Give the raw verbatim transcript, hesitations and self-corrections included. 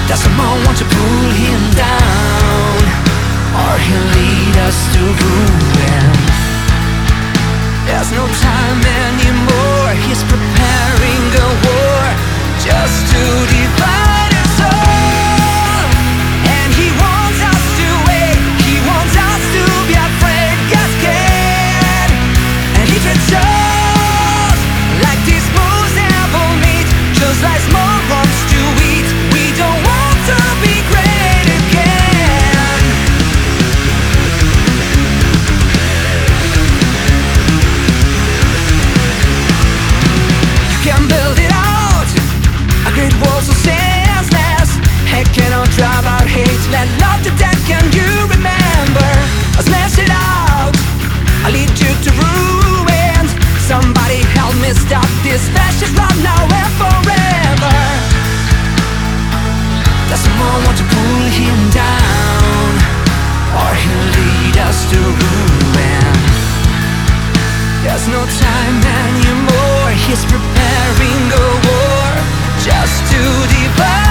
Does someone want to pull him down, or he'll lead us to ruin? There's no time anymore. He's preparing a war just to divide us all. And he wants us to wait, he wants us to be afraid, get scared. And he treats us like these bulls never meet, just like small worms to eat. We don't want to be great again. You can build it out, a great wall so senseless. Hate cannot drive out hate, let love to death. Can you remember? I smash it out, I lead you to ruins. Somebody help me stop this fascist love now and forever. Does someone want to pull him down, or he'll lead us to ruin? There's no time anymore. He's preparing a war just to divide